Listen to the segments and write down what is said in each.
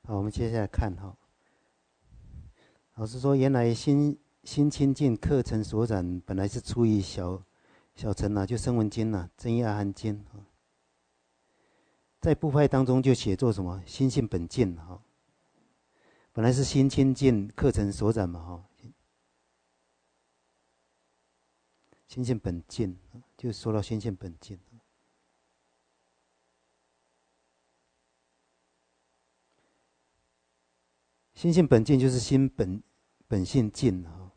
好，我们接下来看哈。老师说，原来心清净课程所展本来是出于小乘啊，就声闻经啊，真义阿含经啊，在部派当中就写作什么心性本净哈，本来是心清净课程所展嘛哈，心性本净就说到心性本净。心性本净就是心本性净啊，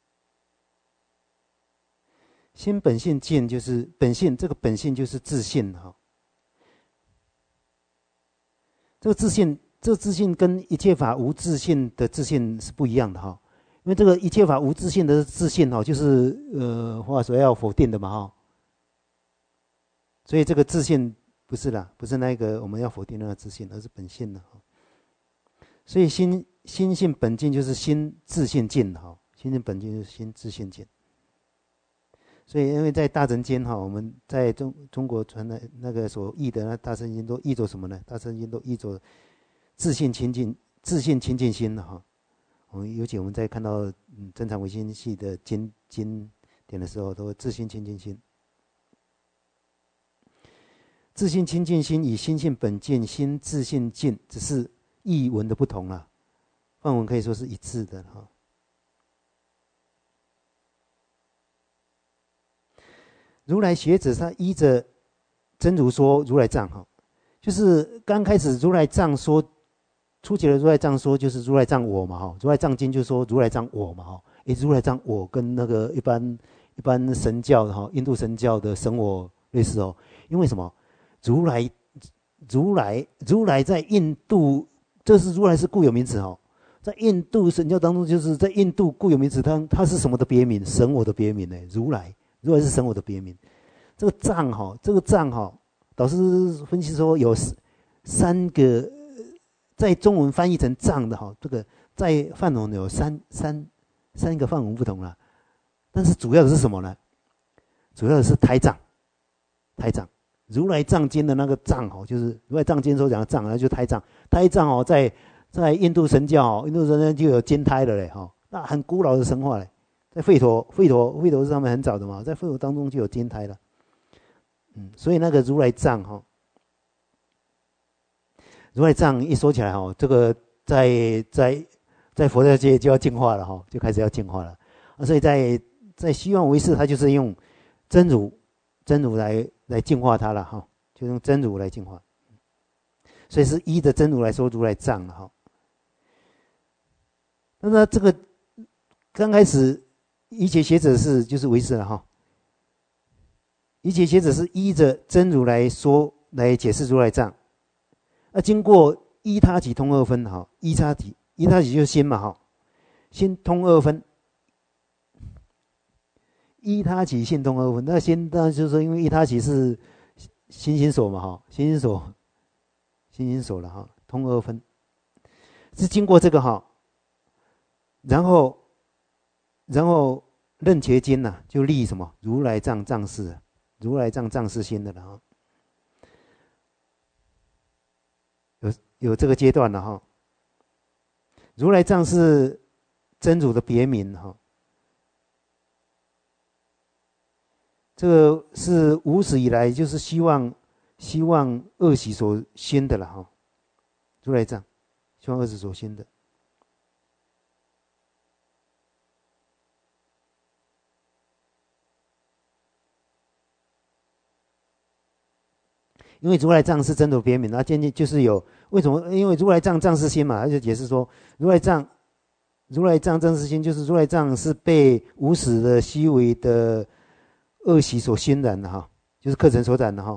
心本性净就是本性，这个本性就是自信哈。这个自信跟一切法无自信的自信是不一样的哈，因为这个一切法无自信的自信哈，就是话说要否定的嘛哈，所以这个自信不是啦，不是那个我们要否定那个自信，而是本性的哈。所以心性本净就是心自性净哈，心性本净就是心自性净。所以因为在大乘经哈，我们在中国传的那个所译的那大乘经都译作什么呢？大乘经都译作自性清净心的哈。尤其我们在看到真常唯心系的经典的时候，都自性清净心。自性清净心与心性本净、心自性净，只是译文的不同啦，梵文可以说是一致的哈。如来学者他依着真如说如来藏哈，就是刚开始如来藏说初期的如来藏说就是如来藏我嘛哈，如来藏经就说如来藏我嘛哈，如来藏我跟那个一般神教的哈，印度神教的神我类似哦，因为什么？如来在印度，这是如来是固有名词哈，在印度神教当中，就是在印度固有名词，它是什么的别名？神我的别名呢？如来是神我的别名。这个藏哈，导师分析说有3个，在中文翻译成藏的哈，这个在梵文有三个梵文不同了，但是主要的是什么呢？主要的是胎藏。如来藏经的那个藏哈，就是如来藏经所讲的藏，那就是胎藏。胎藏哦，在印度神教，印度神教就有金胎了嘞哈，那很古老的神话嘞。在吠陀是他们很早的嘛，在吠陀当中就有金胎了。所以那个如来藏哈，如来藏一说起来哈，这个在佛教界就要进化了哈，就开始要进化了。所以在希望唯识，他就是用真如来净化它了哈，就用真如来净化，所以是依着真如来说如来藏了哈。那么这个刚开始一切学者就是唯识了哈，一切学者是依着真如来说来解释如来藏，经过依他起通二分哈，依他起就是心嘛哈，心通二分。依他起心通二分，那心当然就是说，因为依他起是心心所嘛哈，心心所了哈，通二分，是经过这个哈，然后任觉经呐，就立什么如来藏藏事，如来藏藏事心的了哈，有这个阶段了哈，如来藏是真如的别名哈。这个是无始以来就是希望恶习所先的了哈，如来藏希望恶习所先的。因为如来藏是真如别名，那渐渐就是有为什么？因为如来藏藏是心嘛，他就解释说如来藏藏是心，就是如来藏是被无始的虚伪的恶习所熏染的哈，就是课程所展的哈，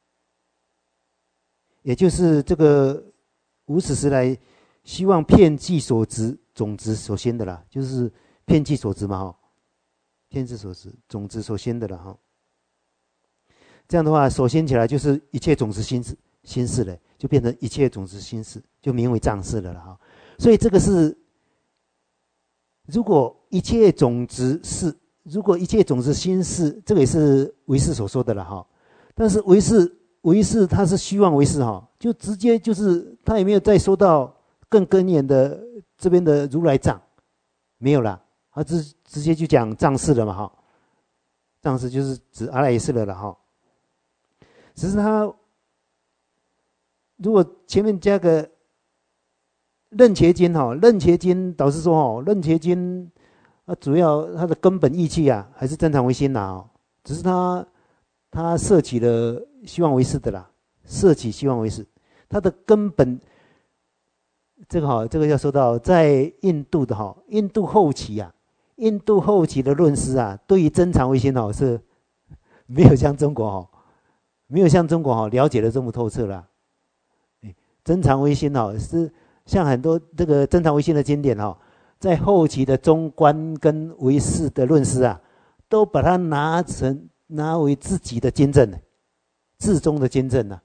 也就是这个无始时来希望遍计所执种子所先的啦，就是遍计所执嘛哈，遍计所执种子所先的了哈。这样的话，所先起来就是一切种子心事了，就变成一切种子心事，就名为藏事了哈。所以这个是，如果一切种子心事，这个也是唯识所说的了哈。但是唯识他是虚妄唯识哈，就直接就是他也没有再说到更根源的这边的如来藏没有了，他直接就讲藏事了嘛哈，藏事就是指阿赖耶识了了哈。只是他如果前面加个楞伽经哈，楞伽经导师说哦，楞伽经主要它的根本义气啊，还是真常唯心呐，只是他摄取了希望为师的啦，摄取希望为师，它的根本这个要说到在印度的印度后期啊，印度后期的论师啊，对于真常唯心是没有像中国了解的这么透彻啦。真常唯心是像很多这个真常唯心的经典在后期的中观跟唯识的论师啊，都把它拿为自己的经证，至宗的经证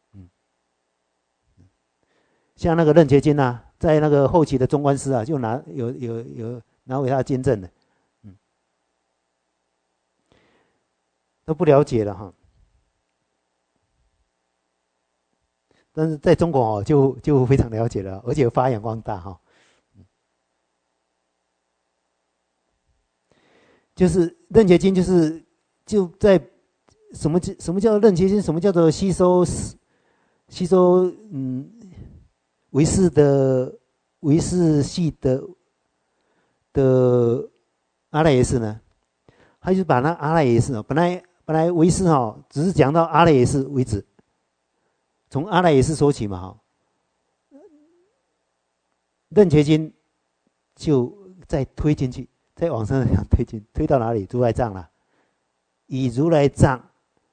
像那个楞伽经啊，在那个后期的中观师啊，就拿为他的经证的，都不了解了哈。但是在中国就非常了解了，而且发扬光大哈。就是楞伽经，就在什么叫楞伽经？什么叫做吸收唯识系的阿赖耶识呢？他就把那阿赖耶识本来唯识只是讲到阿赖耶识为止。从阿赖耶识说起嘛，楞伽经就再推进去，再往上推到哪里？如来藏了。以如来藏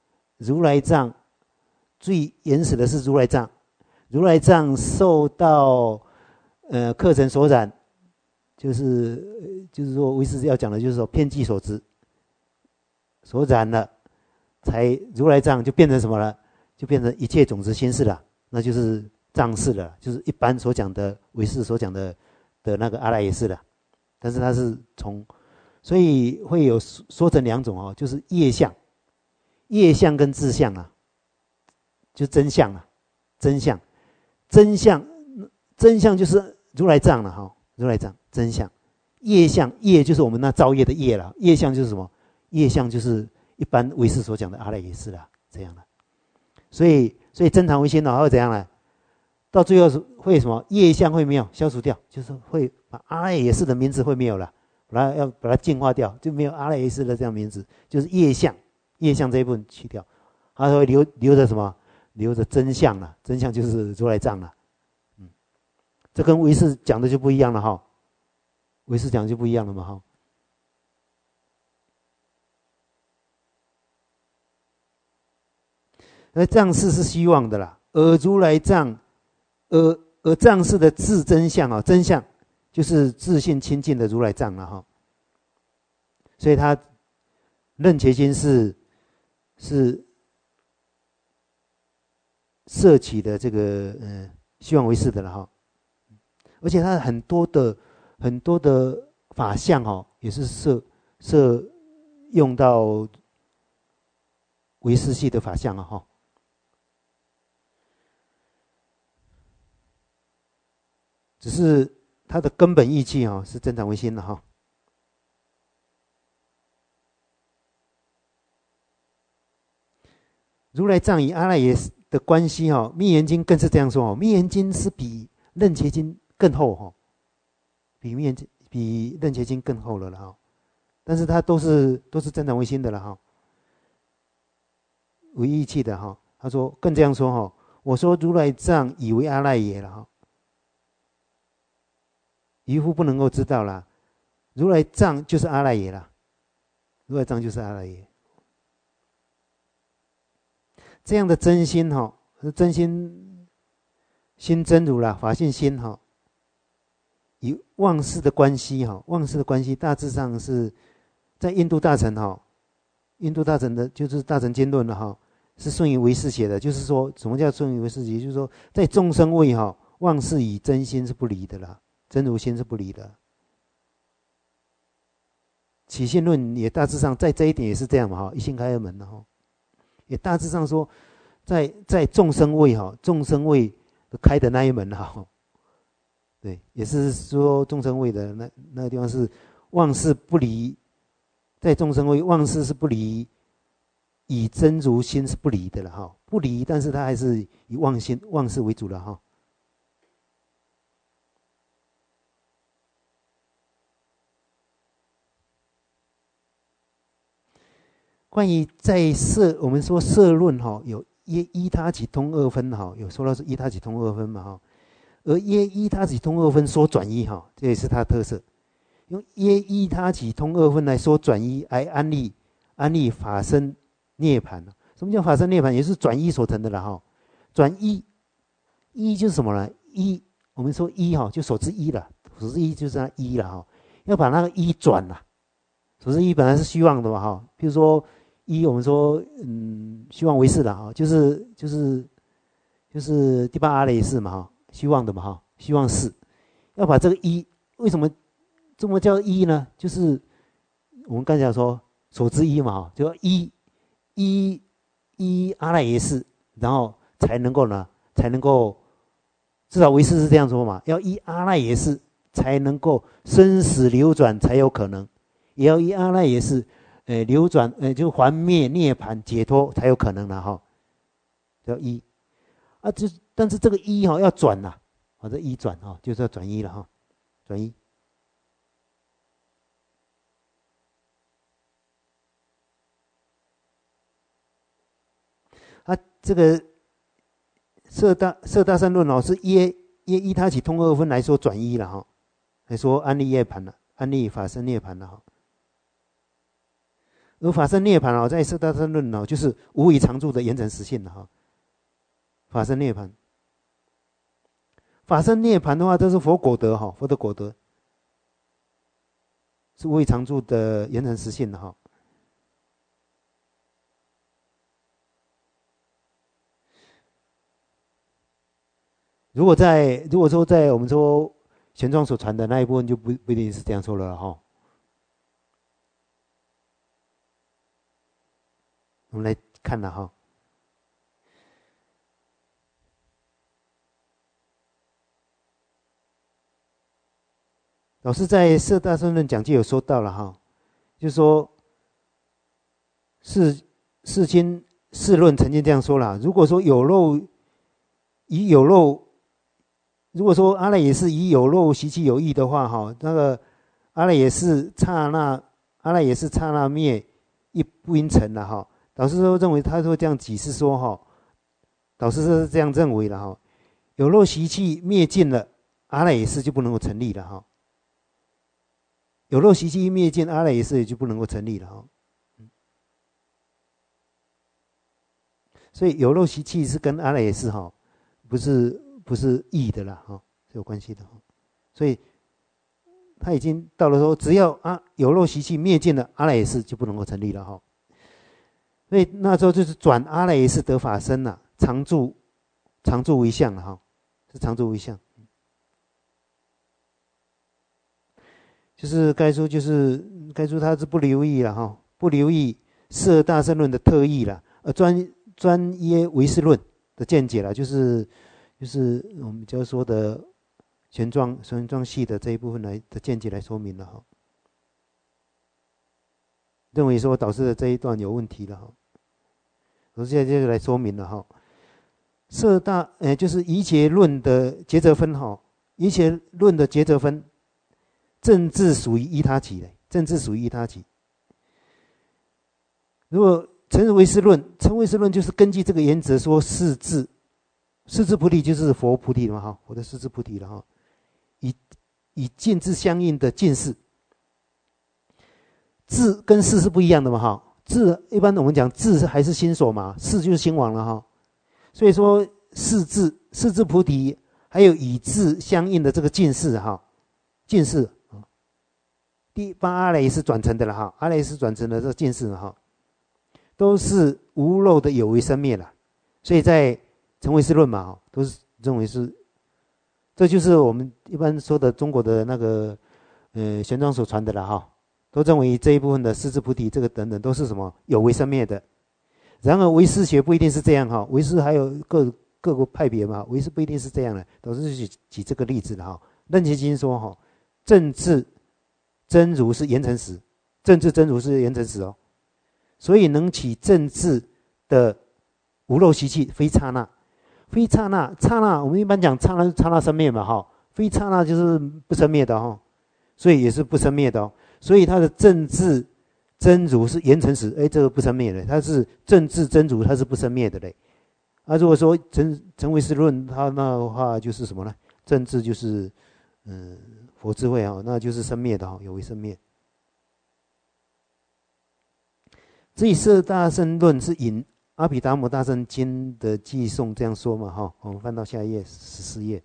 最原始的是如来藏，如来藏受到课程所染，就是说唯识要讲的就是说遍计所知所染了，才如来藏就变成什么了？就变成一切种子心事了，那就是藏事了，就是一般所讲的唯识所讲的那个阿赖耶识了。但是它是所以会有说成两种就是业相跟自相啊，就真相啊，真相就是如来藏了如来藏真相。业就是我们那造业的业了，业相就是什么？业相就是一般唯识所讲的阿赖耶识了，这样的。所以真常唯心会怎样呢？到最后会什么？业相会没有消除掉，就是会把阿赖耶识的名字会没有了，把它净化掉，就没有阿赖耶识的这样名字，就是业相这一部分去掉，它会留着什么？留着真相了，真相就是如来藏了。这跟唯识讲的就不一样了唯识讲就不一样了嘛而藏事是希望的啦，而如来藏，而藏事的自真相真相就是自信清净的如来藏了所以他楞伽经是摄取的这个希望唯识的了而且他很多的法相也是摄用到唯识系的法相只是它的根本义气是真常唯心的如来藏与阿赖耶的关系密严经更是这样说密严经是比楞伽经更厚比楞伽经更厚了但是它都是真常唯心的了为义气的他说更这样说我说如来藏以为阿赖耶了渔夫不能够知道啦，如来藏就是阿赖耶啦，如来藏就是阿赖耶。这样的真心真心心真如啦，法性心与忘事的关系忘事的关系大致上是在印度大乘印度大乘的就是大乘经论了是顺于唯识写的，就是说什么叫顺于唯识写？就是说在众生位忘事与真心是不离的啦。真如心是不离的，起信论也大致上在这一点也是这样嘛一心开二门的也大致上说，在众生位众生位开的那一门对，也是说众生位的那个地方是忘事不离，在众生位忘事是不离，以真如心是不离的了哈，不离，但是他还是以忘事为主了哈。关于在色，我们说色论哈，有耶依他起通二分哈，有说到是依他起通二分嘛哈，而耶依他起通二分说转一哈，这也是它的特色，用耶依他起通二分来说转一，来安利法身涅槃。什么叫法身涅槃？也是转一所成的了哈。转一就是什么呢？我们说一哈，就所知一了，所知一就是那一了哈，要把那个一转了。所知一本来是虚妄的嘛哈，比如说。我们说，虚妄为是了哈，就是第八阿赖耶识嘛哈，虚妄的嘛哈，虚妄是，要把这个一，为什么这么叫一呢？就是我们刚才讲说所知一嘛哈，就一阿赖耶识，然后才能够至少为师是这样说嘛，要一阿赖耶识才能够生死流转才有可能，也要一阿赖耶识。流转，就还灭涅槃解脱才有可能了哈，叫一啊，但是这个一哈要转呐，这一转哈就是要转一了哈，转一。啊，这个色大善论是耶依他起通二分来说转一了哈，来说安利涅槃了，安利法身涅槃了哈。而法身涅槃在色大善论就是无以常住的严整实性了哈。法身涅槃，法身涅槃的话，这是佛果德哈，佛的果德是无以常住的严整实性的哈。如果说在我们说玄奘所传的那一部分，就不一定是这样说了哈。我们来看了哈，老师在《色大圣论》讲解有说到了哈，就是说世亲世论曾经这样说了，如果说如果说阿赖耶识以有漏习气有义的话哈，那个阿赖耶识刹那灭，亦不应成了哈。导师说认为，他说这样解释说哈，导师是这样认为的哈，有漏习气灭尽了，阿赖耶识就不能够成立了哈。有漏习气灭尽，阿赖耶识也就不能够成立了哈。所以有漏习气是跟阿赖耶识哈，不是异的啦哈，是有关系的哈。所以他已经到了说，只要有漏习气灭尽了，阿赖耶识就不能够成立了哈。所以那时候就是转阿赖耶识得法身了，常住为相了哈，是常住为相。就是该说他是不留意了哈，不留意色大圣论的特意了，专耶唯识论的见解了，就是我们就说的玄奘系的这一部分来的见解来说明了哈，认为说导师的这一段有问题了哈。我现在就来说明了哈，色大就是一切论的抉择分哈，一切论的抉择分，政治属于依他起的，政治属于依他起。如果成唯识论就是根据这个原则说四智菩提就是佛菩提了嘛哈，佛的四智菩提了哈，以尽智相应的尽事，智跟事是不一样的嘛哈。智一般我们讲智还是心所嘛，事就是心王了哈。所以说四智菩提还有以智相应的这个尽事哈，尽事第八阿赖耶识转成的了哈，阿赖耶识转成的这个尽事哈，都是无漏的有为生灭了。所以在成唯识论嘛，都是认为是，这就是我们一般说的中国的那个玄奘所传的了哈。都认为这一部分的四智菩提这个等等都是什么有为生灭的。然而唯识学不一定是这样哈，唯识还有各个派别嘛，唯识不一定是这样的。导师就举这个例子了哈， 楞伽经说哈，正智真如是言成实，正智真如是言成实哦。所以能起正智的无漏习气，非刹那，非刹那，刹那我们一般讲刹那是刹那生灭嘛哈，非刹那就是不生灭的哈，所以也是不生灭的哦。所以它的正智真如是言成实，哎，这个不生灭的，它是正智真如，它是不生灭的嘞。啊，如果说成唯识论，它那的话就是什么呢？正智就是佛智慧啊，那就是生灭的哈，有为生灭。这里摄大乘论是引阿毗达摩大乘经的偈颂这样说嘛哈。我们翻到下一页14页。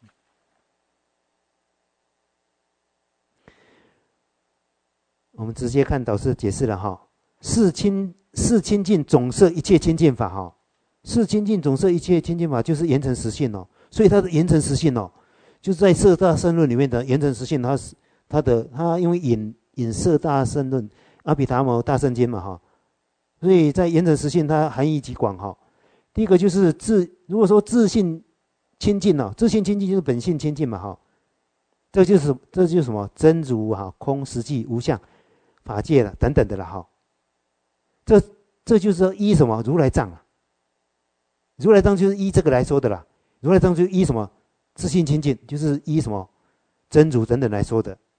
我们直接看导师的解释了哈。是清净总摄一切清净法哈，是清净总摄一切清净法就是言成实性哦。所以它的言成实性哦，就是在摄大乘论里面的言成实性，它因为引摄大乘论阿毗达摩大乘经嘛哈，所以在言成实性它含义极广哈。第一个就是如果说自性清净哦，自性清净就是本性清净嘛哈，这就是什么真如哈，空实际无相法界了等等的了哈。这就是依什么如来藏啊？如来藏就是依这个来说的啦。如来藏就依什么自性清净，就是依什么真如等等来说的。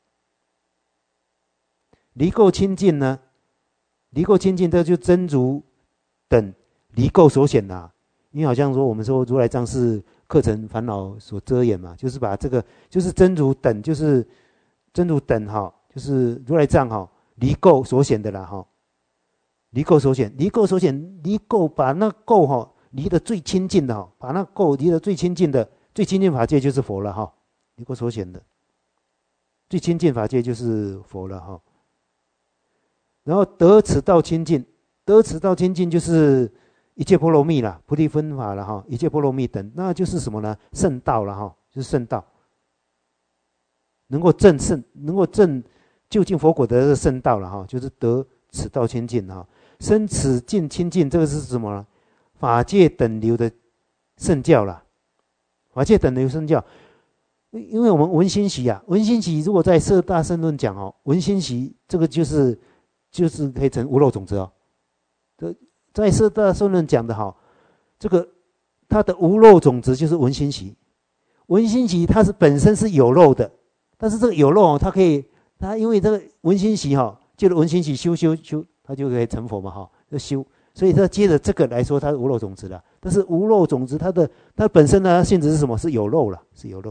离垢清净呢？离垢清净，这就真如等离垢所显啦。因为好像说我们说如来藏是课程烦恼所遮掩嘛，就是把这个就是真如等，就是真如等哈，就是如来藏哈离垢所显的啦哈。离垢所显，离垢所显，离垢把那垢哈离得最亲近的哈，把那垢离得最亲近的，最亲近法界就是佛了哈。离垢所显的最亲近法界就是佛了哈。然后得此道清净，得此道清净就是一切波罗蜜啦，菩提分法了哈，一切波罗蜜等，那就是什么呢？圣道了哈，就是圣道，能够证究竟佛果的圣道了哈，就是得此道清净哈。生此境清净，这个是什么呢？法界等流的圣教啦，法界等流圣教。因为我们闻心习啊，闻心习如果在摄大乘论讲哦，闻心习这个就是可以成无漏种子哦。在摄大乘论讲的哈，这个它的无漏种子就是闻心习。闻心习它是本身是有漏的，但是这个有漏哦，它因为这个闻心习哈，借着闻心习修，它就可以成佛嘛哈，就修。所以它接着这个来说，它是无漏种子了。但是无漏种子它本身呢性质是什么？是有漏了，是有漏。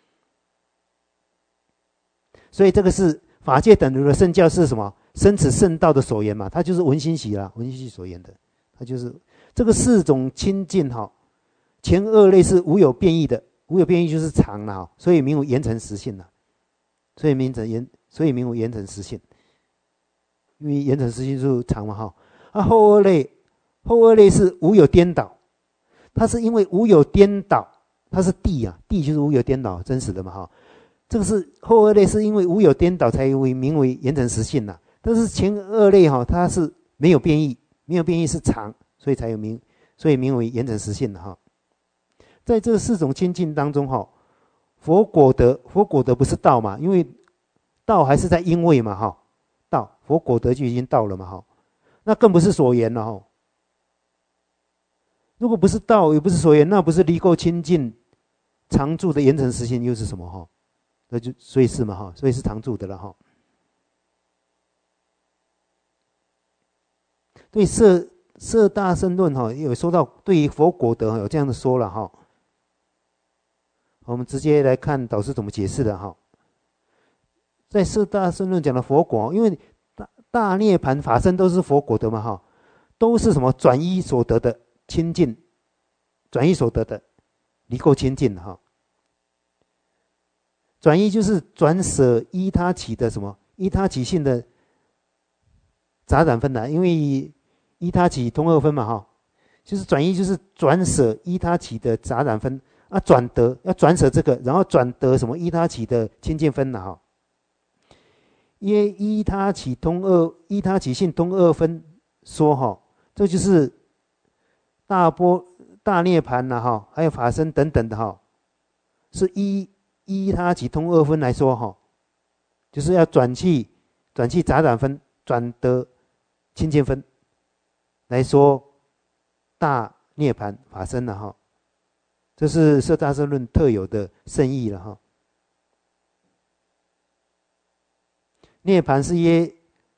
所以这个是法界等流的圣教是什么？生此圣道的所言嘛，它就是闻心习啦，闻心习所言的，它就是这个四种清净哈。前二类是无有变异的，无有变异就是常了哈，所以名为言成实性了，所以名为言成实性。因为言成实性就是常嘛哈。后二类是无有颠倒，它是因为无有颠倒，它是地啊，地就是无有颠倒，真实的嘛哈。这个是后二类是因为无有颠倒才名为言成实性呐。但是前二类哈，它是没有变异，没有变异是常，所以名为言成实性的哈。在这四种清净当中哈，佛果德不是道嘛，因为道还是在因位嘛哈。佛果德就已经到了嘛哈，那更不是所言了哈。如果不是道，也不是所言，那不是离垢清净常住的言成实性又是什么哈？那就所以是嘛哈，所以是常住的了哈。对摄大乘论哈，有说到对于佛果德有这样的说了哈。我们直接来看导师怎么解释的哈。在摄大乘论讲的佛果，因为大涅盘法身都是佛果德嘛哈，都是什么转依所得的清净，转依所得的离垢清净哈。转依就是转舍依他起的什么依他起性的杂染分的，因为依他起通二分嘛哈，就是转依就是转舍依他起的杂染分啊，转得要转舍这个，然后转得什么依他起的清净分了哈。因为依他起性通二分说哈，这就是大涅盘了哈，还有法身等等的哈，是依依他起通二分来说哈，就是要转去杂染分，转得清净分来说大涅盘法身了哈。这是摄大乘论特有的圣意了哈。涅盘是耶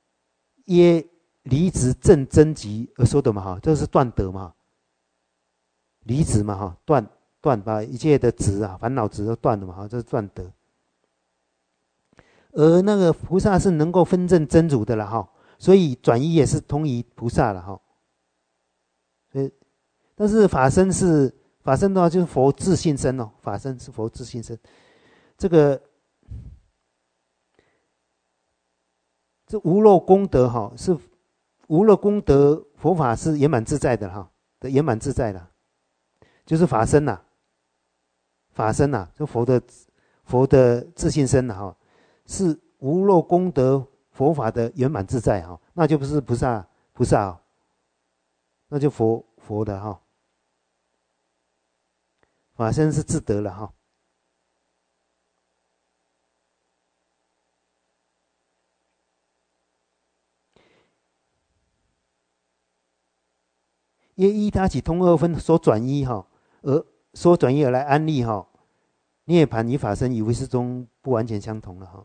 离子正真极而说的嘛哈，这是断得嘛，离子嘛哈，断把一切的执啊烦恼执都断了嘛哈，这是断得。而那个菩萨是能够分证真如的了哈，所以转依也是通于菩萨了哈。所以，但是法身的话就是佛自性身哦，法身是佛自性身。这无漏功德哈，是无漏功德佛法是圆满自在的哈，的圆满自在的，就是法身呐，就佛的自性身呐哈，是无漏功德佛法的圆满自在哈，那就不是菩萨哦，那就佛的哈。法身是自得了哈。因依他起通二分所转依哈，而来安立哈，涅盘与法身与唯识宗不完全相同了哈。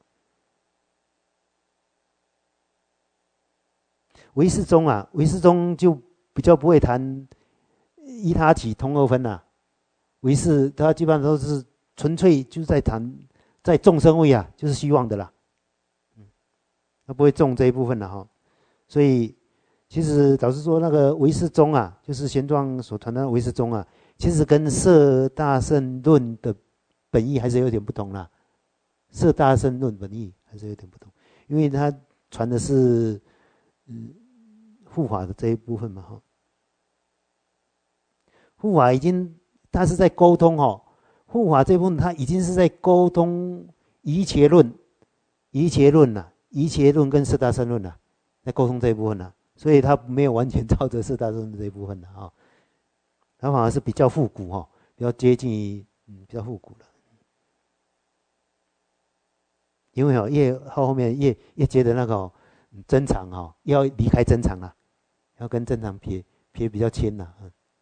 唯识宗就比较不会谈依他起通二分呐，唯识他基本上都是纯粹就在谈在众生位啊，就是虚妄的啦，他不会重这一部分了哈。所以其实老实说，那个唯识宗啊，就是玄奘所传的唯识宗啊，其实跟摄大乘论的本意还是有点不同啦。摄大乘论本意还是有点不同，因为他传的是护法的这一部分嘛哈。护法他是在沟通哈，护法这部分他已经是在沟通一切论呐，一切论跟摄大乘论呐，在沟通这一部分呐。所以他没有完全照着摄大乘的这一部分的啊，他反而是比较复古哈，比较接近于比较复古的。因为越后面越觉得那个真常哈，要离开真常了，要跟真常撇比较亲了。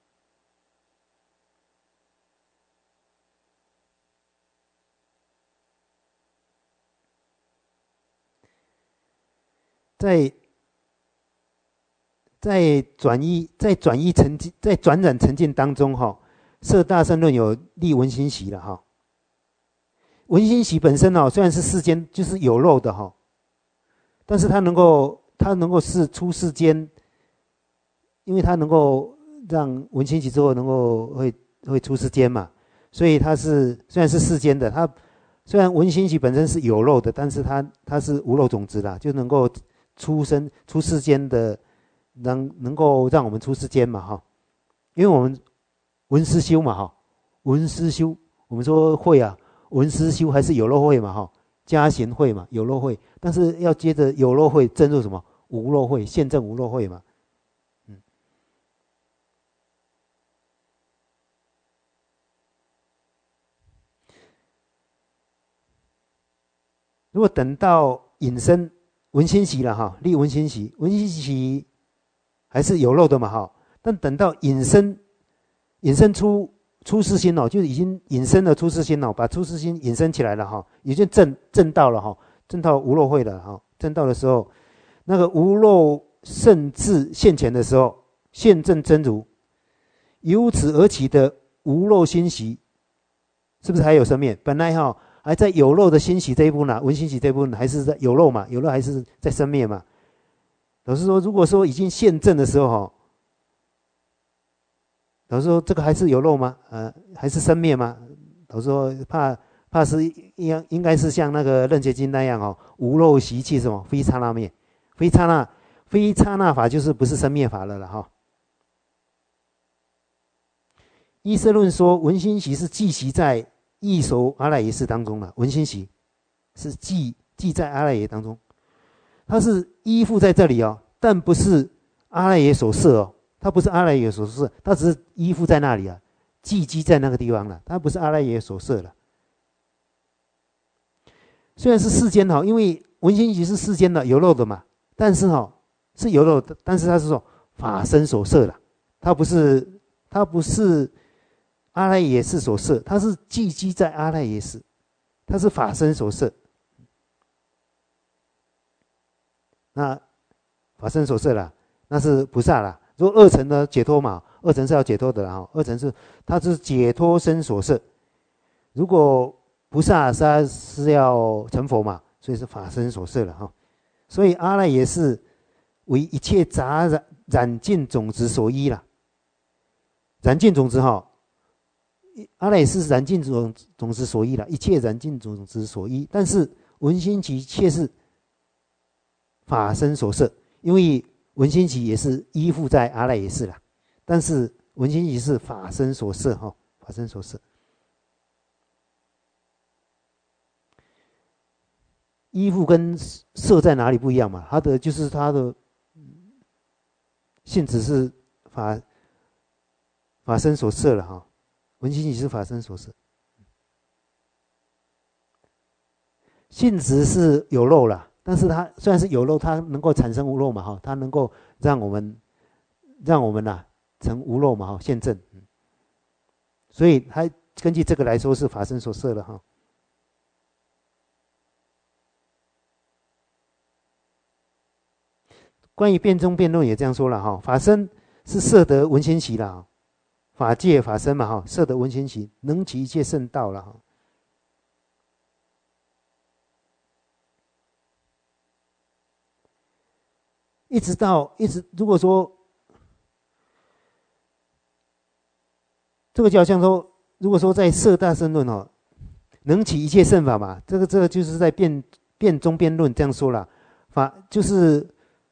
在转染沉浸当中哈，摄大乘论有立文心习了哈。文心习本身虽然是世间就是有漏的哈，但是它能够是出世间，因为它能够让文心习之后能够会出世间嘛，所以它是虽然是世间的，它虽然文心习本身是有漏的，但是它是无漏种子啦，就能够出世间的。能够让我们出世间嘛哈，因为我们闻思修嘛哈，闻思修我们说会啊，闻思修还是有漏会嘛哈，加行会嘛，有漏会，但是要接着有漏会证入什么无漏会，现证无漏会嘛，如果等到引申文心习了哈，立文心习还是有漏的嘛哈，但等到引申出世心就已经引申了出世心把出世心引申起来了哈，已经证到了哈，证到无漏会了哈，证到的时候，那个无漏圣智现前的时候，现证真如，由此而起的无漏心习，是不是还有生灭？本来还在有漏的心习这一部分文心习这一部分还是在有漏嘛，有漏还是在生灭嘛。老师说，如果说已经现证的时候老师说这个还是有漏吗？还是生灭吗？老师说怕是应该是像那个楞伽经那样无漏习气什么非刹那灭，非刹那法就是不是生灭法了哈。依摄论说，文心习是寄习在异熟阿赖耶识当中了，文心习是寄在阿赖耶当中。它是依附在这里但不是阿赖耶所摄它不是阿赖耶所摄，它只是依附在那里寄居在那个地方了，它不是阿赖耶所摄了。 虽然是世间哈，因为文心集是世间的有漏的嘛，但是哈是有漏的，但是它是说法身所摄的，它不是阿赖耶识所摄，它是寄居在阿赖耶识，它是法身所摄。那法身所摄啦，那是菩萨啦。如果二乘呢解脱嘛，二乘是要解脱的啦，二乘是它是解脱身所摄。如果菩萨他是要成佛嘛，所以是法身所摄了哈。所以阿赖耶识为一切杂染尽种子所依啦。染尽种子哈，阿赖耶识染尽种子所依啦，一切染尽种子所依。但是文心集却是法身所摄，因为文心集也是依附在阿赖耶识啦，但是文心集是法身所摄哈，法身所摄。依附跟摄在哪里不一样嘛？它的性质是法身所摄了哈，文心集是法身所摄，性质是有漏了。但是它虽然是有漏，它能够产生无漏嘛哈，它能够让我们成无漏嘛哈，现证。所以它根据这个来说是法身所摄的哈。关于辩中辩论也这样说了哈，法身是摄得文心习了，法界法身嘛哈，摄得文心习，能起一切圣道了哈。如果说这个就好像说，如果说在摄大乘论哦，能起一切圣法嘛，这个就是在辩中辩论这样说了，法就是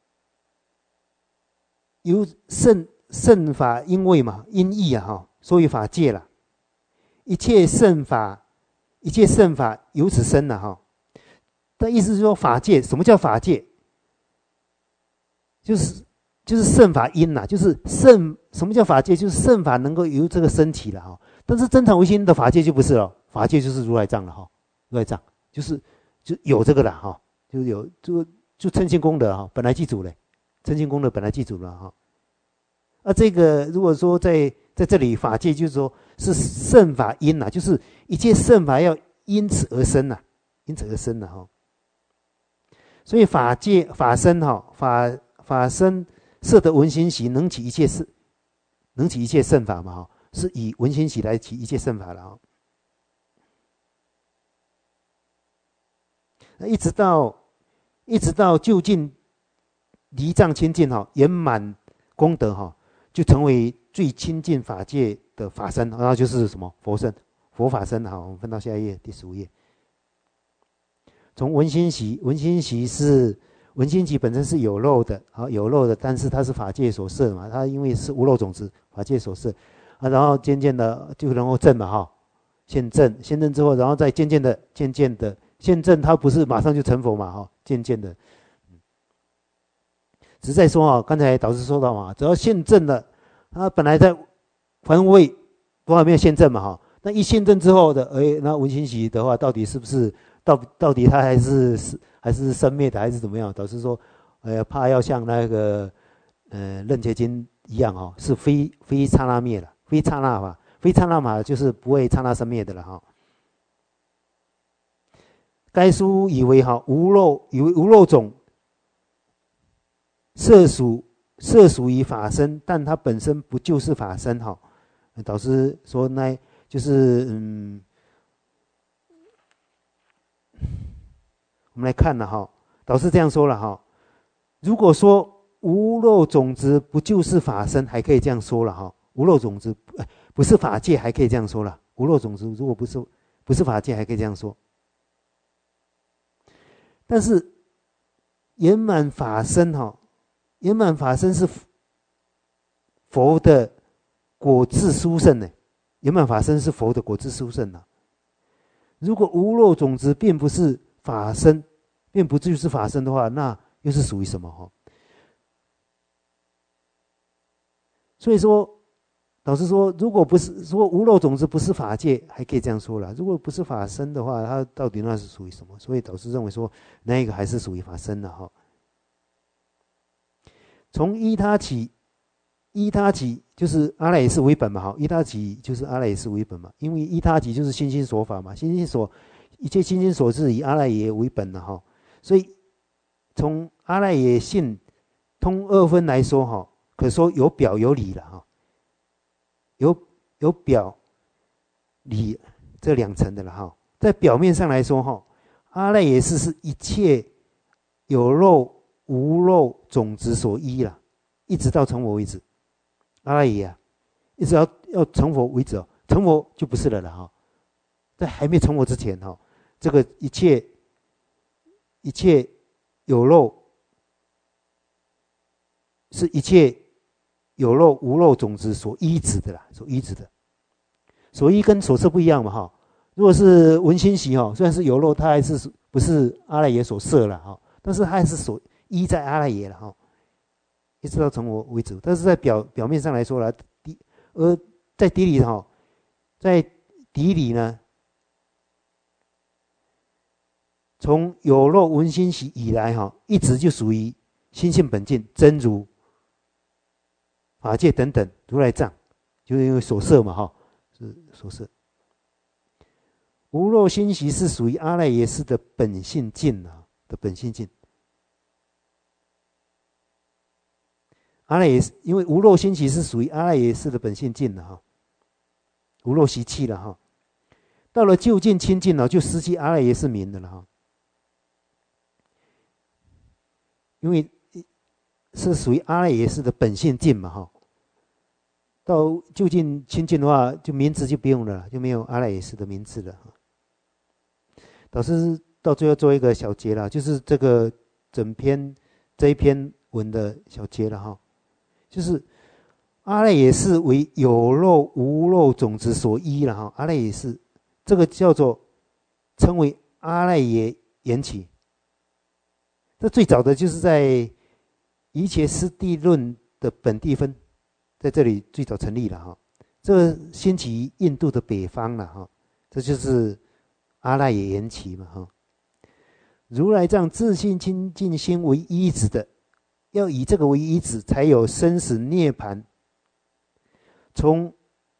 由圣法因为嘛因义啊哈，所以法界了，一切圣法由此生了哈。的意思是说法界，什么叫法界？就是圣法因呐，就是什么叫法界？就是圣法能够由这个升起了哈。但是真常唯心的法界就不是了，法界就是如来藏了哈，如来藏就有这个了哈，就有就称心功德哈，本来具足嘞，称心功德本来具足了哈。这个如果说在这里法界就是说是圣法因呐，就是一切圣法要因此而生呐，因此而生的哈。所以法界法身哈法身摄得文心习，能起一切圣法嘛哈，是以文心习来起一切圣法了哈。一直到究竟离障清净哈，圆满功德哈，就成为最亲近法界的法身，然后就是什么佛身、佛法身哈。我们翻到下一页，第15页。从文心习本身是有漏的，有漏的，但是它是法界所摄嘛，它因为是无漏种子，法界所摄，然后渐渐的就能够证嘛哈，现证之后，然后再渐渐的现证，它不是马上就成佛嘛哈，渐渐的，只在说刚才导师说到嘛，只要现证了，他本来在凡位都还没有现证嘛哈，那一现证之后的，那文心习的话，到底是不是到底它还是生灭的，还是怎么样？导师说，怕要像那个楞伽经一样哈，是非刹那灭了，非刹那法，非刹那法就是不会刹那生灭的了哈。该书以为无漏种摄属于法身，但它本身不就是法身哈。导师说那就是我们来看了哈，导师这样说了哈。如果说无漏种子不就是法身，还可以这样说了哈。无漏种子不是法界，还可以这样说了。无漏种子如果不是法界，还可以这样说。但是圆满法身圆满法身是佛的果智殊胜呢。圆满法身是佛的果智殊胜啊。如果无漏种子并不是法身，并不就是法身的话，那又是属于什么？所以说， 导师说，如果不是说无漏种子不是法界，还可以这样说了。如果不是法身的话，它到底那是属于什么？所以导师认为说，那一个还是属于法身的哈。从依他起，依他起就是阿赖耶识为本嘛，哈，依他起就是阿赖耶识为本嘛，因为依他起就是心心所法嘛，心心所一切心心所是以阿赖耶为本的哈，所以从阿赖耶性通二分来说哈，可说有表有里了哈。有表里这两层的了哈，在表面上来说哈，阿赖耶识是一切有漏无漏种子所依了，一直到成佛为止。阿赖耶啊，一直要成佛为止哦，成佛就不是了哈。在还没成佛之前哈，这个一切有漏是一切有漏无漏种子所依止的啦，所依止的。所依跟所摄不一样嘛哈。如果是闻心习哈，虽然是有漏，它还是不是阿赖耶所摄了哈，但是它还是所依在阿赖耶了哈，一直到成佛为止。但是在表面上来说了，而在底里哈，在底里呢，从有漏闻心习以来哈，一直就属于心性本净、真如、法界等等如来藏，就是因为所摄嘛哈，是所摄。无漏心习是属于阿赖耶识的本性净啊的本性净。阿赖耶识，因为无漏心习是属于阿赖耶识的本性净的哈，无漏习气了哈。到了究竟清净了，就失去阿赖耶识名的了哈。因为是属于阿赖耶识的本性净嘛哈。到究竟清净的话，就名字就不用了，就没有阿赖耶识的名字了。导师到最后做一个小结了，就是这个整篇这一篇文的小结了哈，就是阿赖耶识为有漏无漏种子所依了哈，阿赖耶识这个叫做称为阿赖耶缘起。这最早的就是在瑜伽师地论的本地分，在这里最早成立了哈。这个兴起于印度的北方了哈，这就是阿赖耶缘起嘛哈。如来藏自性清净心为依止的，要以这个为依止，才有生死涅槃。从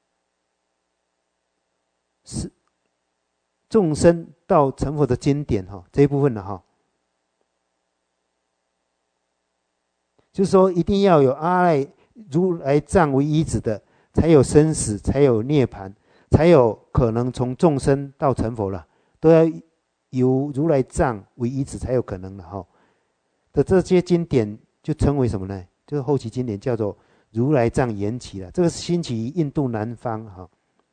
众生到成佛的经典哈，这一部分了哈，就是说一定要有阿赖如来藏为依止的，才有生死，才有涅槃，才有可能从众生到成佛了，都要由如来藏为依止才有可能了哈。的这些经典就称为什么呢？就是后期经典叫做如来藏缘起了，这个是兴起于印度南方哈。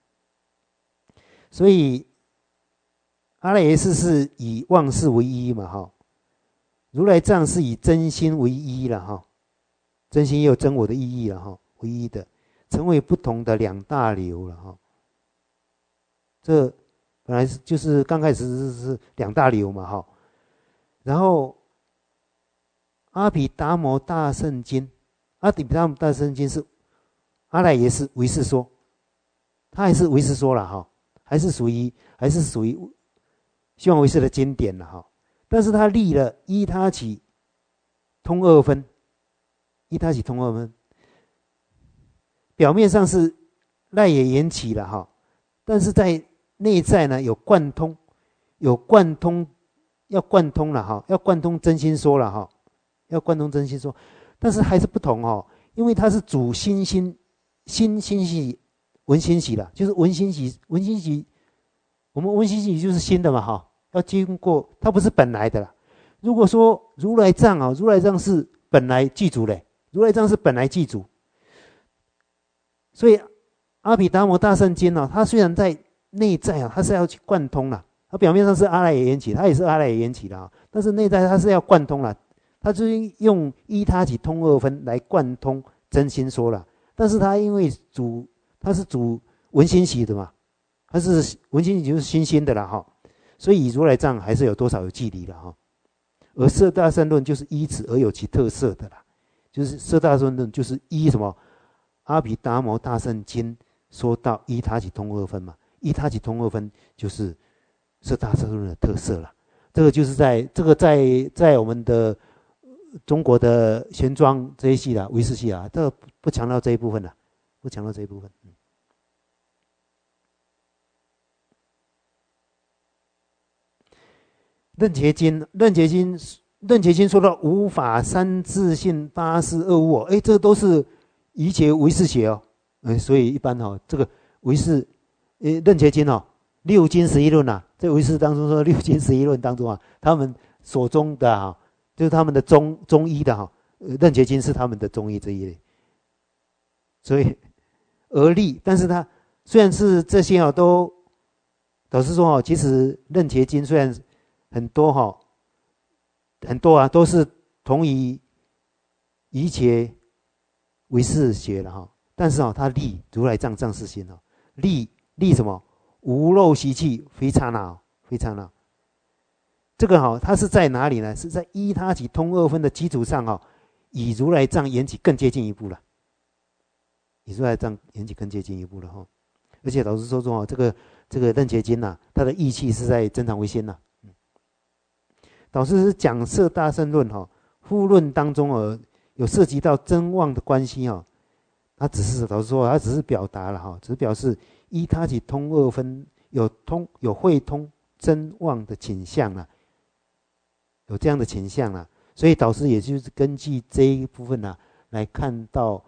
所以阿赖耶识是以妄事为依嘛哈，如来藏是以真心为依了哈，真心也有真我的意义了哈，唯一的，成为不同的两大流了哈。这本来就是刚开始是两大流嘛哈，然后阿毗达摩大圣经，阿毗达摩大圣经是阿赖耶识唯识说，他还是唯识说了哈，还是属于希望唯识的经典了哈。但是他立了依他起通二分，依他起通二分，表面上是赖耶缘起了哈，但是在内在呢有贯通，要贯通了哈，要贯通真心说了哈，要贯通真心说，但是还是不同哦，因为它是主心喜闻心喜了，就是闻心喜，我们闻心喜就是心的嘛哈，要经过它不是本来的啦。如果说如来藏啊，如来藏是本来具足嘞，如来藏是本来具足，所以阿毗达摩大圣经啊，它虽然在内在啊，它是要去贯通了，它表面上是阿赖耶缘起，它也是阿赖耶缘起的啊，但是内在它是要贯通了，它就是用依他起通二分来贯通真心说了，但是它因为它是主闻心喜的嘛，它是闻心喜就是新鲜的啦哈，所以如来藏还是有多少有距离的哈。而摄大乘论就是依此而有其特色的啦，就是摄大乘论就是依什么阿毗达摩大圣经说到依他起通二分嘛，依他起通二分就是色大圣论的特色了。这个就是在我们的中国的玄奘这一系啦，唯识系啦，这个不强调这一部分了，不强调这一部分。楞伽经说到无法三自性八识二无我，这都是一切唯识学哦。所以一般这个唯识，楞伽经六经十一论啊，在唯识当中说六经十一论当中啊，他们所中的就是他们的中医的楞伽经是他们的中医这一类。所以而立，但是它虽然是这些都导师说其实楞伽经虽然很多都是同于一切唯识学了但是它立如来藏藏识心立什么？无漏习气，非刹那，非刹那。这个它是在哪里呢？是在依他起通二分的基础上以如来藏缘起更接近一步了，以如来藏缘起更接近一步了而且老师说这个楞伽经它的义气是在增长唯心导师是讲摄大乘论附论当中有涉及到真妄的关系他只是老师说他只是表达了只是表示依他起通二分有会通真妄的倾向有这样的倾向所以导师也就是根据这一部分来看到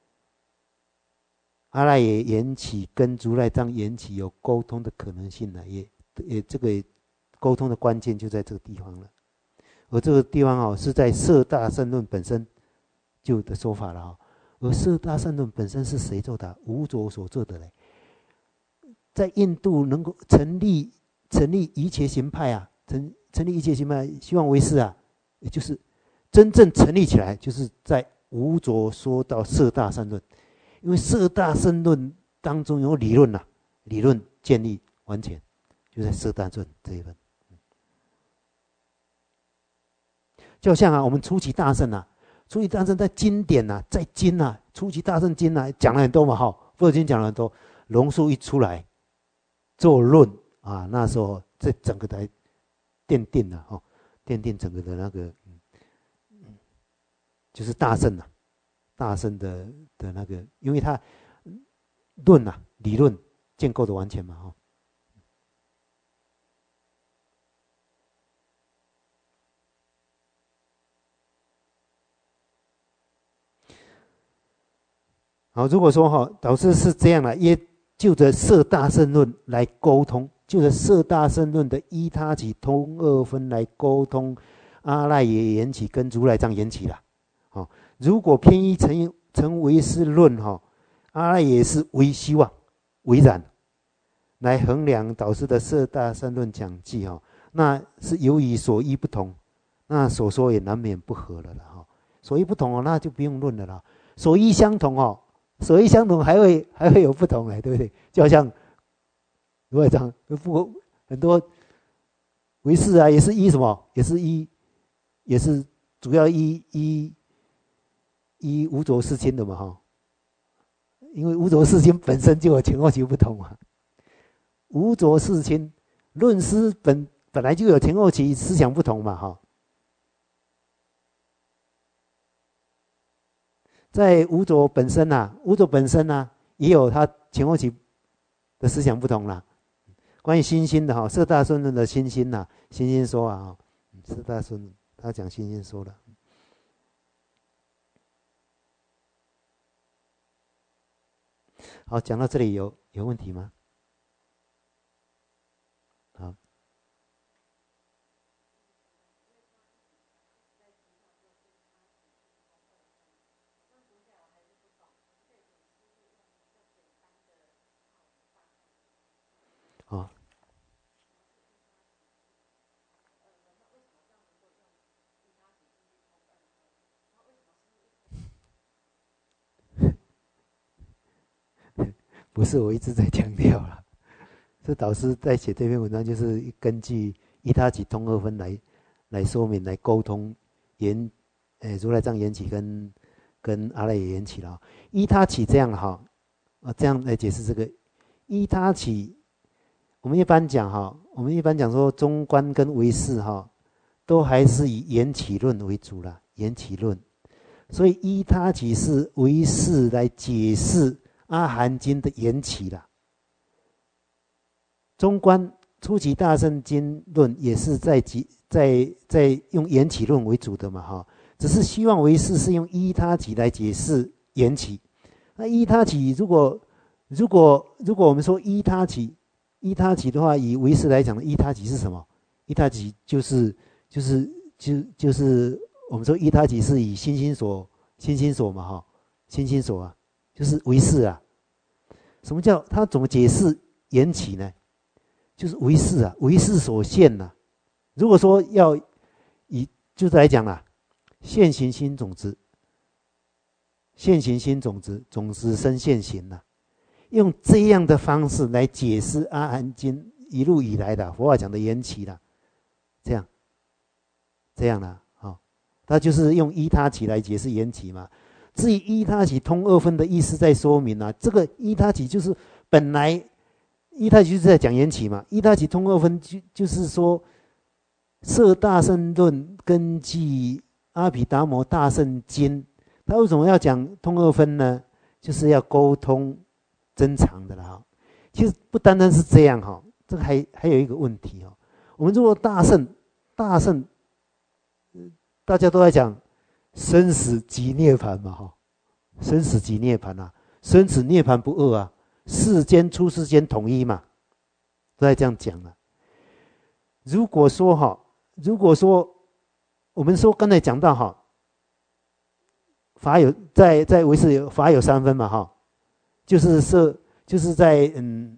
阿赖耶缘起跟如来藏缘起有沟通的可能性也这个沟通的关键就在这个地方了。而这个地方是在摄大乘论本身就的说法了而摄大乘论本身是谁做的？无着所做的嘞。在印度能够成立一切行派成立一切行派，希望唯识也就是真正成立起来，就是在无着说到摄大乘论，因为摄大乘论当中有理论理论建立完全就在摄大乘这一份。就像我们初期大乘初期大乘在经典在经初期大乘经讲了很多嘛佛经讲了很多，龙树一出来做论那时候这整个才奠定了奠定整个的那个就是大乘大乘的那个，因为他论理论建构的完全嘛如果说导师是这样也就着摄大乘论来沟通，就着摄大乘论的依他起通二分来沟通阿赖耶缘起跟如来藏缘起了如果偏依成唯识论阿赖耶是唯希望唯然来衡量导师的摄大乘论讲记那是由于所依不同，那所说也难免不合了所依不同那就不用论了啦。所依相同所依相同还会有不同对不对？就好像如来藏很多唯识也是依什么？也是主要依无着世亲的嘛因为无着世亲本身就有前后期不同无着世亲论师本来就有前后期思想不同嘛在无着本身无着本身也有他前后期的思想不同啦。关于心心的摄大乘论的心心心心说摄大乘他讲心心说了。好，讲到这里有问题吗？好。不是我一直在强调了，这导师在写这篇文章就是根据依他起通二分来说明来沟通如来藏缘起跟跟阿赖耶缘起了。依他起这样哈，这样来解释这个依他起。我们一般讲说中观跟唯识哈，都还是以缘起论为主啦，缘起论。所以依他起是唯识来解释阿含经的缘起啦。中观初级大乘经论也是在用缘起论为主的嘛哈，只是希望唯识是用依他起来解释缘起。那依他起如果我们说依他起的话，以唯识来讲，依他起是什么？依他起就是我们说依他起是以心心所嘛哈，心心所啊，就是唯识啊。什么叫他怎么解释缘起呢？就是唯识啊，唯识所现呐。如果说要就是来讲啦，现行心种子，现行心种子，种子生现行呐。用这样的方式来解释阿含经一路以来的佛法讲的缘起啦，这样啦，他就是用依他起来解释缘起嘛。至于依他起通二分的意思在说明啊，这个依他起就是本来依他起就是在讲缘起嘛，依他起通二分就是说摄大乘论根据阿毗达摩大乘经，他为什么要讲通二分呢？就是要沟通真常的啦。其实不单单是这样哈，这个还有一个问题哈。我们如果大乘，大家都在讲生死即涅槃嘛哈，生死即涅槃啊，生死涅槃不二啊，世间出世间统一嘛，都在这样讲了。如果说我们说刚才讲到哈，法有在唯识有法有三分嘛哈，就是在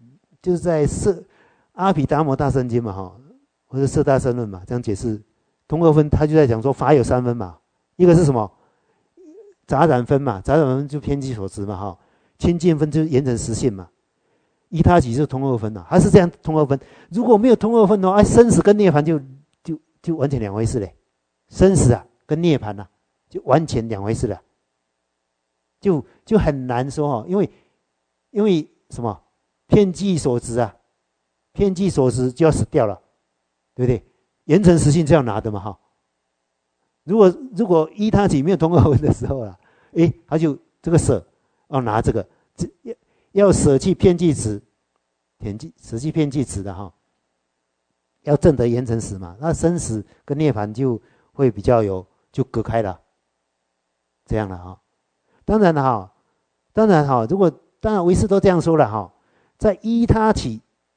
阿毗达摩大乘经嘛哈，或者摄大乘论嘛，这样解释。通二分他就在讲说法有三分嘛，一个是什么？杂染分嘛，杂染分就偏激所执嘛哈，清净分就是严惩实性嘛，依他起就是通二分了，还是这样通二分。如果没有通二分的话，生死跟涅槃就完全两回事嘞，生死啊跟涅槃啊就完全两回事了，就很难说哈，因为什么？偏激所执啊，偏激所执就要死掉了，对不对？严惩实性是要拿的嘛哈。如果依他起没有通二分的时候啦，他就这个舍要拿这个，要舍弃偏激执，舍弃偏激执的哈，要证得严惩实嘛，那生死跟涅槃就会比较就隔开了，这样了哈。当然哈，当然唯识都这样说了哈，在依他起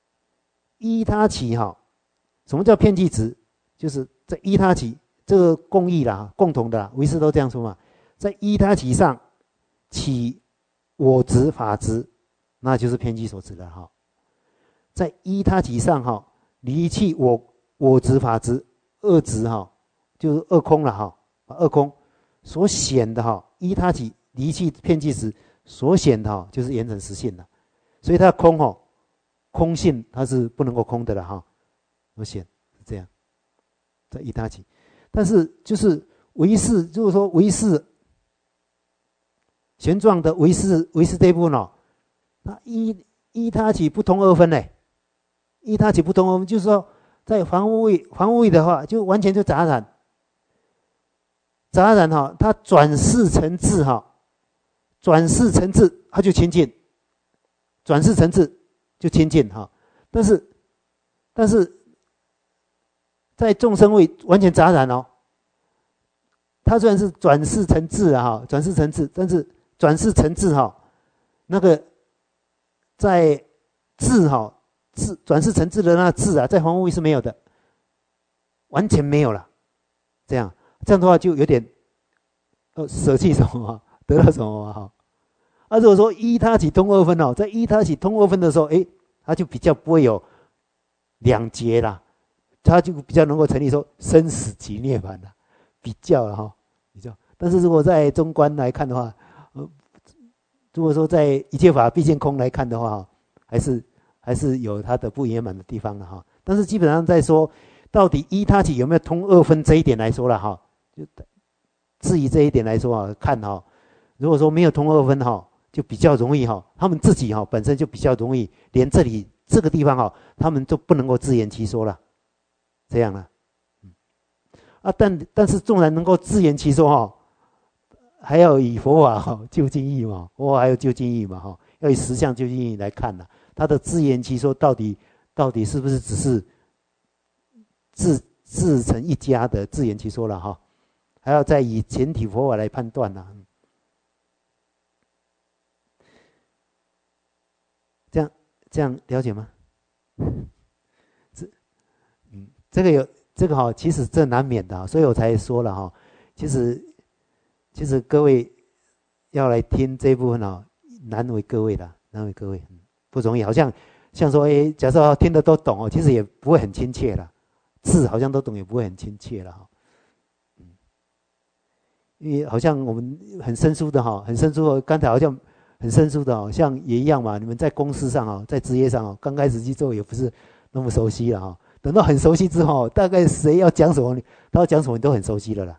哈。什么叫偏激执？就是在依他起这个共义啦，共同的啦，唯识都这样说嘛。在依他起上起我执法执，那就是偏激所执了哈。在依他起上哈，离弃我执法执二执哈，就是二空了哈。二空所显的哈，依他起离弃偏激执所显的哈，就是严惩实性了。所以它空哈，空性它是不能够空的了哈。所显是这样，在依他起，但是就是唯识，就是说唯识玄奘的唯识这一部分哦，那依他起不通二分嘞，依他起不通二分，就是说在防护位的话，就完全就杂染哈，它转世成智哈，转世成智它就清净，转世成智就清净哈，但是在众生位完全杂染哦，它虽然是转世成智啊，转世成智，但是转世成智哈，那个在智哈转世成智的那个智啊，在防护位是没有的，完全没有了。这样的话就有点舍弃什么得到什么哈。如果说依他起通二分哦，在依他起通二分的时候，它就比较不会有两劫啦。他就比较能够成立说生死即涅槃了，比较了哈，比较。但是如果在中观来看的话，如果说在一切法毕竟空来看的话，还是有它的不圆满的地方了哈。但是基本上在说到底依他起有没有通二分这一点来说了哈，就至于这一点来说看哈， 如果说没有通二分哈，就比较容易哈，他们自己哈本身就比较容易，连这里这个地方哈，他们就不能够自圆其说了，这样了。但是纵然能够自圆其说哈，还要以佛法哈究竟义嘛，佛法还有究竟义嘛哈，要以实相究竟义来看的。他的自圆其说到底是不是只是自成一家的自圆其说了哈？还要再以全体佛法来判断呐。这样了解吗？这个哈，其实这难免的，所以我才说了哈。其实各位要来听这一部分啊，难为各位了，难为各位，不容易。好像说，假设听得都懂哦，其实也不会很亲切了，字好像都懂，也不会很亲切了哈。因为好像我们很生疏的哈，很生疏，刚才好像很生疏的，像也一样嘛。你们在公司上啊，在职业上啊，刚开始去做也不是那么熟悉了哈。等到很熟悉之后，大概谁要讲什么，他要讲什么，你都很熟悉了啦。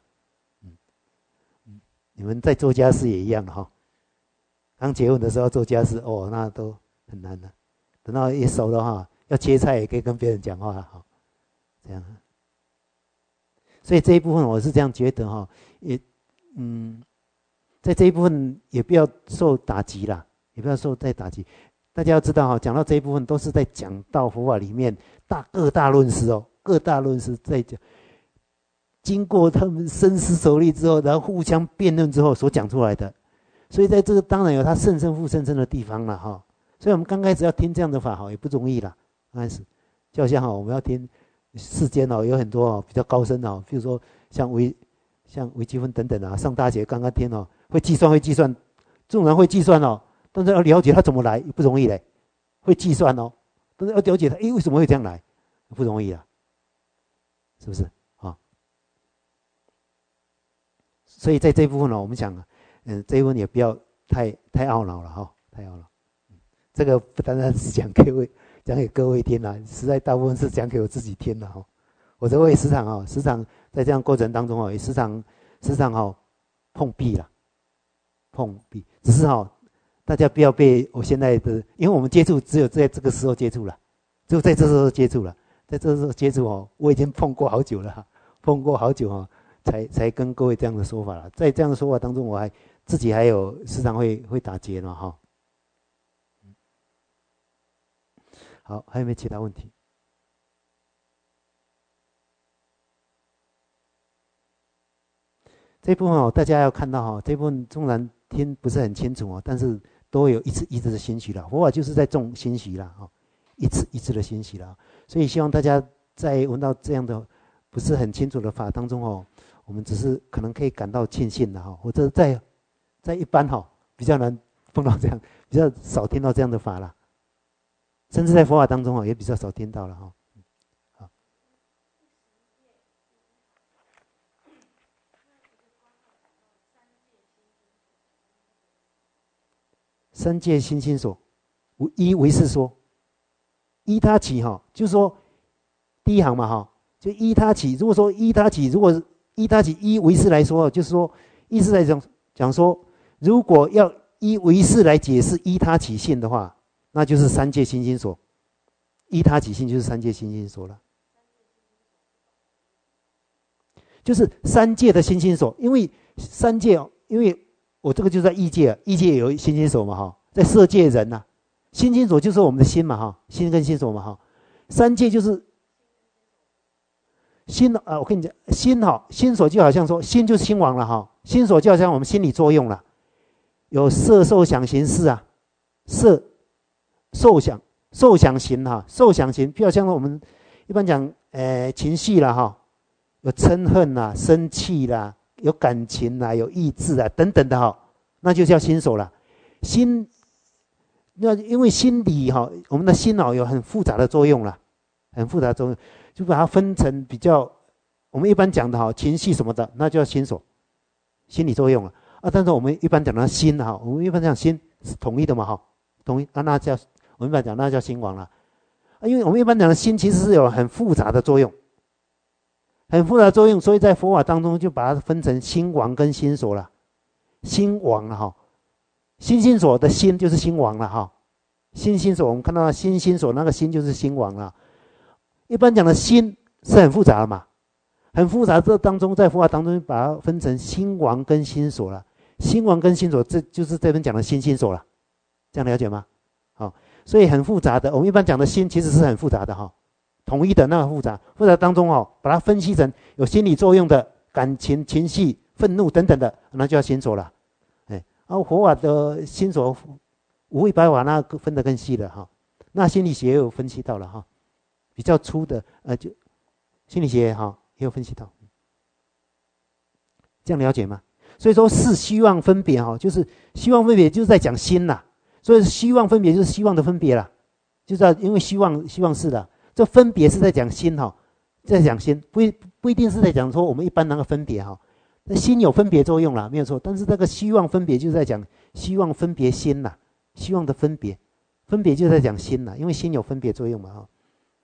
你们在做家事也一样的哈。刚结婚的时候做家事，哦，那都很难的。等到一熟了哈，要切菜也可以跟别人讲话了哈，这样。所以这一部分我是这样觉得哈，也在这一部分也不要受打击啦，也不要受再打击。大家要知道哈，讲到这一部分都是在讲到佛法里面各大论师哦，各大论师在讲，经过他们深思熟虑之后，然后互相辩论之后所讲出来的。所以在这个当然有它甚深复甚深的地方了哈。所以我们刚开始要听这样的法哈，也不容易啦。刚开始就好像哈，我们要听世间哦有很多哦比较高深哦，比如说像微积分等等啊，上大学刚刚听哦，会计算，纵然会计算哦，但是要了解它怎么来不容易嘞。会计算哦，但是要了解它，为什么会这样来，不容易啊，是不是啊？所以在这一部分呢，我们讲，这一部分也不要太懊恼了哈，太懊恼。这个不单单是讲给各位听啦，实在大部分是讲给我自己听的哈。我这位时常在这样过程当中哦，也时常碰壁了，碰壁。只是大家不要被我现在的，因为我们接触只有在这个时候接触了，只有在这时候接触了，在这时候接触我已经碰过好久了，碰过好久才跟各位这样的说法了。在这样的说法当中，我自己还有时常会打结嘛哈。好，还有没有其他问题？这部分大家要看到这部分纵然听不是很清楚但是都有一次的欣喜了。佛法就是在种欣喜了一次的欣喜了。所以希望大家在闻到这样的不是很清楚的法当中我们只是可能可以感到庆幸的或者在一般比较难碰到这样，比较少听到这样的法了。甚至在佛法当中也比较少听到了好，三界心心所，依唯识说，依他起就是说第一行嘛就依他起。如果说依他起，如果依他起依唯识来说，就是说意思来讲说，如果要依唯识来解释依他起性的话，那就是三界心心所。依他起性就是三界心心所了，就是三界的心心所。因为三界因为我这个就在异界，异界有心心所嘛在色界人心心所就是我们的心嘛心跟心所嘛三界就是心我跟你讲，心所就好像说心就是心王了心所就好像我们心理作用了，有色受想行识色受想行受想行，比较像我们一般讲情绪啦有嗔恨啦、生气啦、有感情啦、有意志啦等等的那就叫心所了。心那因为心理我们的心有很复杂的作用了，很复杂的作用，就把它分成比较我们一般讲的情绪什么的，那叫心所，心理作用了但是我们一般讲的心我们一般讲心是统一的嘛统一那叫我们一般讲那叫心王了因为我们一般讲的心其实是有很复杂的作用，很复杂的作用，所以在佛法当中就把它分成心王跟心所了。 心王了哈。心心所的心就是心王了哈。心心所我们看到心心所那个心就是心王了。一般讲的心是很复杂的嘛，很复杂。这当中在佛法当中把它分成心王跟心所了。心王跟心所，这就是这边讲的心心所了。这样了解吗？好，所以很复杂的。我们一般讲的心其实是很复杂的哈，统一的那个复杂。复杂当中哦，把它分析成有心理作用的感情、情绪、愤怒等等的，那就叫心所了。哎，佛法的心所五味百法那分得更细了哈。那心理学也有分析到了哈，比较粗的就心理学哈也有分析到。这样了解吗？所以说是希望分别哈，就是希望分别就是在讲心啦。所以希望分别就是希望的分别啦，就是因为希望是的，这分别是在讲心哈，在讲心，不一定是在讲说我们一般那个分别哈。那心有分别作用啦，没有错。但是这个希望分别就是在讲希望分别心啦，希望的分别，分别就在讲心啦，因为心有分别作用嘛哈。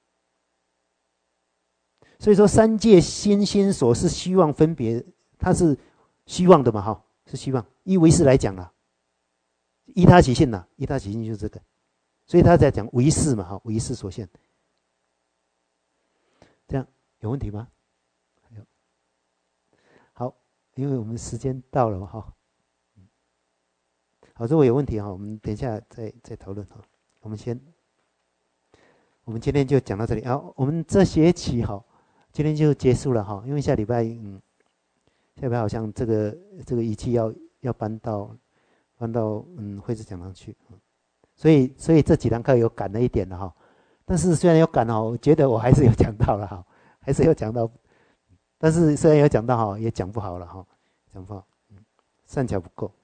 所以说三界心心所是希望分别，它是希望的嘛哈，是希望。依唯识来讲啦，依他起性啦，依他起性就是这个，所以他在讲唯识嘛哈，唯识所现。这样有问题吗？好，因为我们时间到了嘛哈。好，如果有问题哈，我们等一下再讨论哈。我们今天就讲到这里啊。我们这学期哈，今天就结束了哈，因为下礼拜下礼拜好像这个仪器要搬到会议讲堂去，所以这几堂课有赶了一点了哈。但是虽然有赶哦，我觉得我还是有讲到了哈，还是有讲到，但是虽然有讲到哈，也讲不好了哈，讲不好，善巧不够。